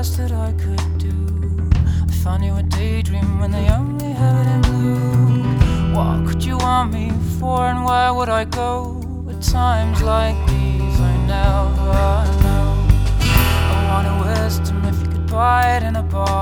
best that I could do. I found you a daydream when they only have it in blue. What could you want me for, and where would I go? At times like these I never know. I want a wisdom if you could buy it in a bar.